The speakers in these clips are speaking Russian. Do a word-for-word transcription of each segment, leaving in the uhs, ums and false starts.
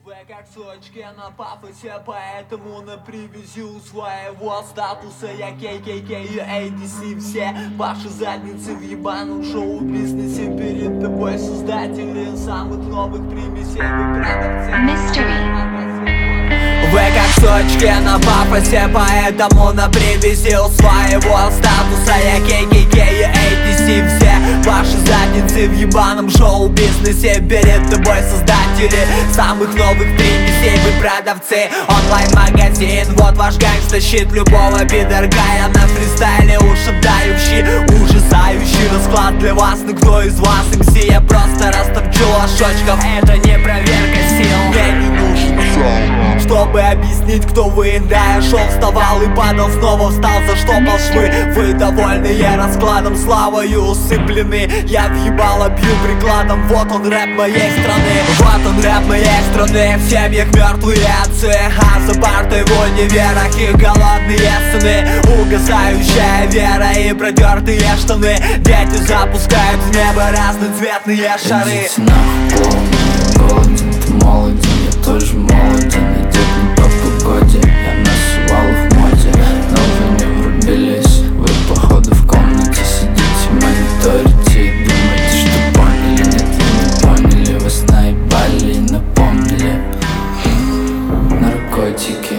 Вы как сочки на пафосе, поэтому на привязи у своего статуса. Я кей кей кей и эй ди си. Все ваши задницы в ебаном шоу-бизнесе. Перед тобой создатели самых новых примесей. Вы продавцы. Вы как сочки на пафосе, поэтому на привязи у своего статуса. Я кей кей кей и эй ди си. Все ваши задницы в ебаном шоу-бизнесе. Перед тобой создатели самых новых примесей. Вы продавцы, онлайн-магазин. Вот ваш гангста щит любого пидорка. Я на фристайле ушатающий, ужасающий расклад для вас. Но кто из вас эм си? Я просто растопчу лошочков. Это не проверка сил. Мне не нужен, чтобы объяснить, кто вы. Да, я шел, вставал и падал, снова встал, за что пол швы. Вы довольные раскладом, славою усыплены. Я въебало бью прикладом, вот он рэп моей страны. Вот он рэп моей страны. В семьях мертвые отцы, а за партой в универах их голодные сыны. Угасающая вера и протертые штаны. Дети запускают в небо разноцветные шары. Идите нахуй, полный голоден, ты молоден, я тоже молоден. Идет не по погоде, я на сувалах в моде. Но вы не врубились, вы походу в комнате сидите, мониторите и думаете, что поняли. Нет, вы не поняли, вас наебали и напомнили. Наркотики.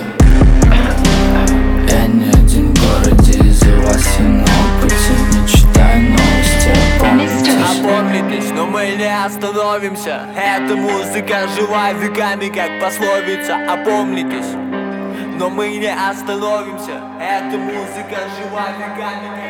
Я не один в городе, из-за вас я на опыте. Не читаю новости, опомнитесь. Опомнитесь, но мы не остановимся. Эта музыка жива веками, как пословица. Опомнитесь, но мы не остановимся. Эта музыка жива веками, как